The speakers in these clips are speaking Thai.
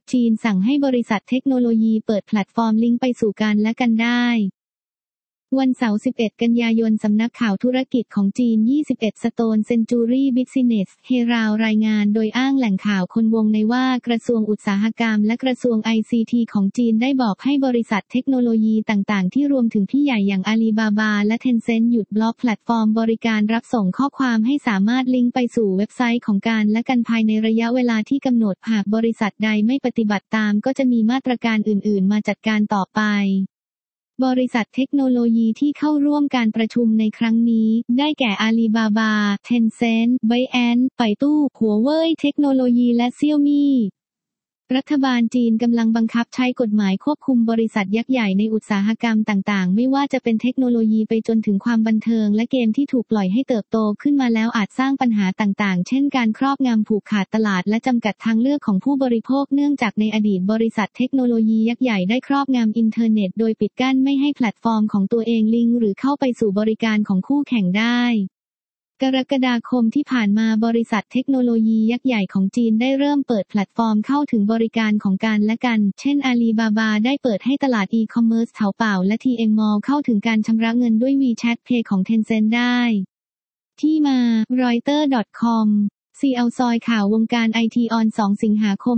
จีนสั่งให้บริษัทเทคโนโลยีเปิดแพลตฟอร์มลิงก์ไปสู่กันและกันได้วันเสาร์ 11 กันยายนสำนักข่าวธุรกิจของจีน 21 Stone Century Business Herald รายงานโดยอ้างแหล่งข่าวคนวงในว่ากระทรวงอุตสาหกรรมและกระทรวง ICT ของจีนได้บอกให้บริษัทเทคโนโลยีต่างๆที่รวมถึงพี่ใหญ่อย่างอาลีบาบาและ Tencent หยุดบล็อกแพลตฟอร์มบริการรับส่งข้อความให้สามารถลิงก์ไปสู่เว็บไซต์ของกันและกันภายในระยะเวลาที่กำหนดหากบริษัทใดไม่ปฏิบัติตามก็จะมีมาตรการอื่นๆมาจัดการต่อไปบริษัทเทคโนโลยีที่เข้าร่วมการประชุมในครั้งนี้ได้แก่อาลีบาบา Tencent, ByteDance, ไปตู้หัวเว่ยเทคโนโลยีและเซี่ยวมี่รัฐบาลจีนกำลังบังคับใช้กฎหมายควบคุมบริษัทยักษ์ใหญ่ในอุตสาหกรรมต่างๆไม่ว่าจะเป็นเทคโนโลยีไปจนถึงความบันเทิงและเกมที่ถูกปล่อยให้เติบโตขึ้นมาแล้วอาจสร้างปัญหาต่างๆเช่นการครอบงำผูกขาดตลาดและจำกัดทางเลือกของผู้บริโภคเนื่องจากในอดีตบริษัทเทคโนโลยียักษ์ใหญ่ได้ครอบงำอินเทอร์เน็ตโดยปิดกั้นไม่ให้แพลตฟอร์มของตัวเองลิงก์หรือเข้าไปสู่บริการของคู่แข่งได้กรกฎาคมที่ผ่านมาบริษัทเทคโนโลยียักษ์ใหญ่ของจีนได้เริ่มเปิดแพลตฟอร์มเข้าถึงบริการของกันและกันเช่นอาลีบาบาได้เปิดให้ตลาดอีคอมเมิร์ซเถาเป่าและ TM Mall เข้าถึงการชำระเงินด้วย WeChat Pay ของ Tencent ได้ที่มา Reuters.com ซีเอาซอยข่าววงการไอทีออน 2 สิงหาคม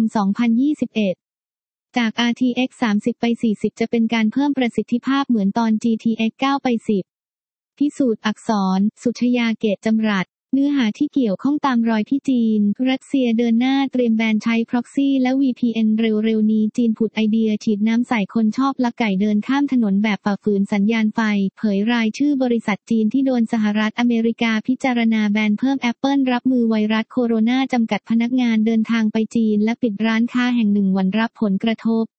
2021 จาก RTX 30 ไป 40 จะเป็นการเพิ่มประสิทธิภาพเหมือนตอน GTX 9 ไป 10พิสูจน์อักษร สุชยาเกตจำรัดเนื้อหาที่เกี่ยวข้องตามรอยที่จีนรัสเซียเดินหน้าเตรียมแบนใช้ Proxy และ VPN เร็วๆนี้จีนผุดไอเดียฉีดน้ำใส่คนชอบลักไก่เดินข้ามถนนแบบฝ่าฝืนสัญญาณไฟเผยรายชื่อบริษัทจีนที่โดนสหรัฐอเมริกาพิจารณาแบนเพิ่ม Apple รับมือไวรัสโคโรนาจำกัดพนักงานเดินทางไปจีนและปิดร้านค้าแห่งหนึ่งวันรับผลกระทบ